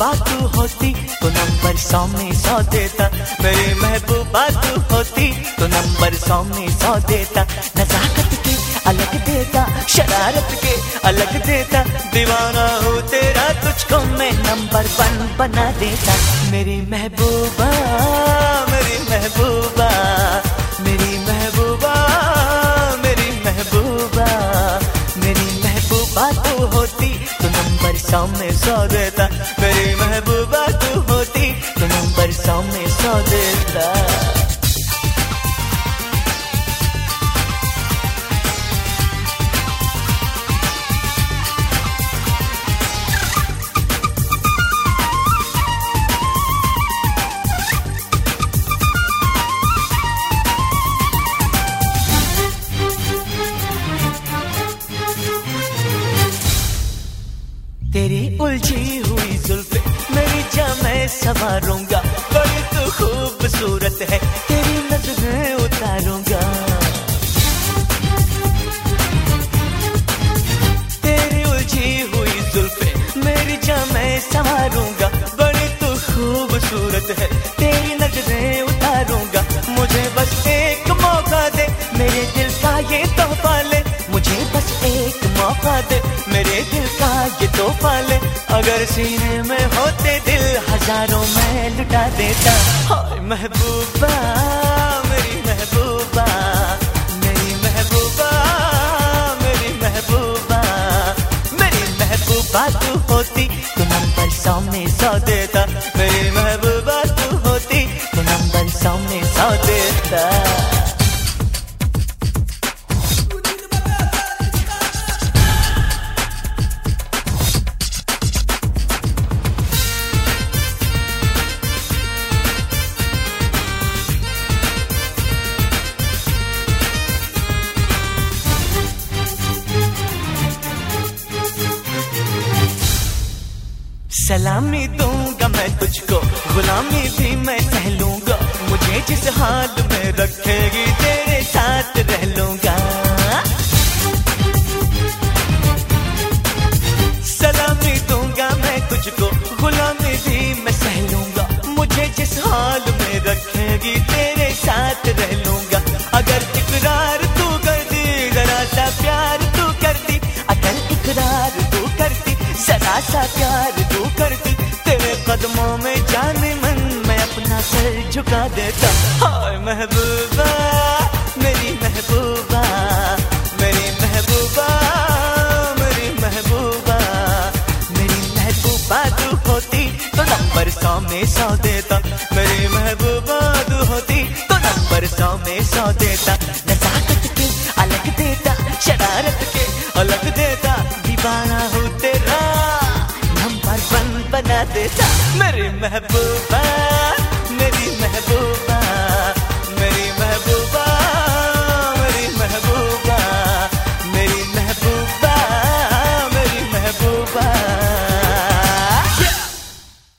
महबूबा तू होती तो नंबर 100 में 100 देता। मेरी महबूबा तू होती तो नंबर 100 में 100 देता। नजाकत के अलग देता, शरारत के अलग देता। दीवाना हूँ तेरा, तुझको मैं नंबर 1 बना देता। मेरी महबूबा, मेरी महबूबा, मेरी महबूबा, मेरी महबूबा, मेरी महबूबा तू होती तो नंबर 100 में 100 देता। मेरी महबूबा तू होती तो नंबर 100 में 100 देता। तेरी उलझी हुई जुल्फे मेरी जान मैं संवारूंगा। बड़ी तू खूबसूरत है, तेरी नजरें उतारूंगा। तेरी उलझी हुई जुल्फे मेरी जान मैं संवारूंगा। बड़ी तू खूबसूरत है, तेरी नजरें उतारूंगा। मुझे बस एक मौका दे, मेरे दिल का ये तोहफा ले। मुझे बस एक मौका दे, मेरे दिल का ये तोहफा ले। अगर सीने में होते दिल हजारों में लुटा देता। हाय महबूबा, मेरी महबूबा, मेरी महबूबा, मेरी महबूबा, मेरी महबूबा तू होती तो नंबर 100 में 100 देता। मेरी महबूबा तू होती तो नंबर 100 में 100 देता। सलामी दूंगा मैं तुझको, गुलामी भी मैं सह लूंगा। मुझे जिस हाल में रखेगी तेरे साथ रह लूंगा। सलामी दूंगा मैं तुझको, गुलामी भी मैं सह लूंगा। मुझे जिस हाल में रखेगी तेरे साथ रह लूंगा। अगर इकरार तू कर दी, जरा सा प्यार तू करती। अगर इकरार तू करती, जरा सा प्यार तू करती। तेरे कदमों में जाने मन मैं अपना सर झुका देता। हाय महबूबा, मेरी महबूबा, मेरी महबूबा, मेरी महबूबा, मेरी महबूबा तू होती तो नंबर 100 में 100 देता। मेरी महबूबा तू होती तो नंबर 100 में 100 देता। नजाकत के अलग देता, शरारत के अलग देता। दीवाना हूँ तेरा, नंबर 1 बना देता। मेरी महबूबा।